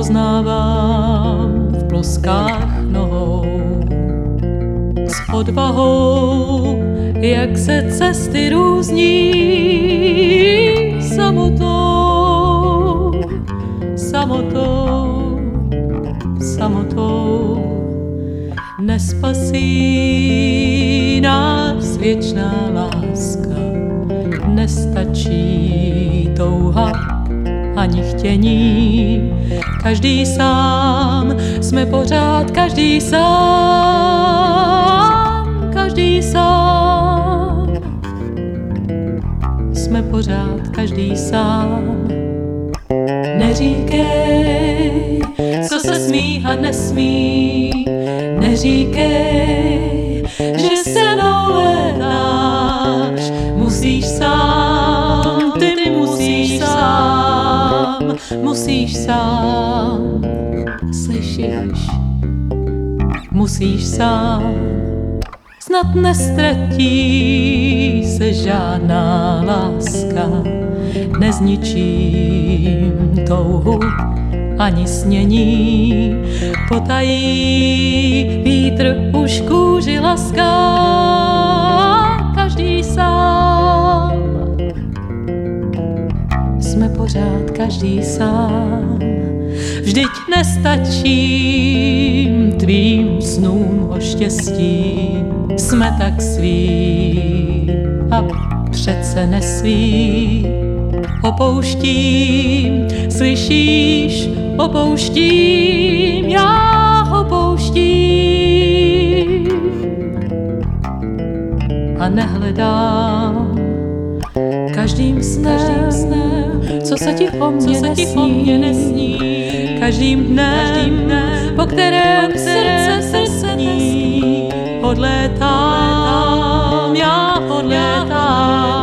poznávám v ploskách nohou. S odvahou, jak se cesty různí, samotou, samotou, samotou. Nespasí nás věčná láska, nestačí touha ani chtění. Každý sám, jsme pořád každý sám, každý sám. Jsme pořád každý sám. Neříkej, co se smí a nesmí, neříkej, že se nolenáš. Musíš sám, ty musíš sám, musíš sám, slyšíš? Musíš sám. Snad nestratí se žádná láska, nezničím touhu ani snění. Potají vítr už kůži laská, každý sám. Jsme pořád každý sám. Vždyť nestačím tvým snům o štěstí. Jsme tak sví a přece nesví. Opouštím, slyšíš, opouštím, já opouštím. A nehledám každým snem, co se ti o mě nesní. Každým dnem, po kterém srdce sní. Odlétám, já odlétám.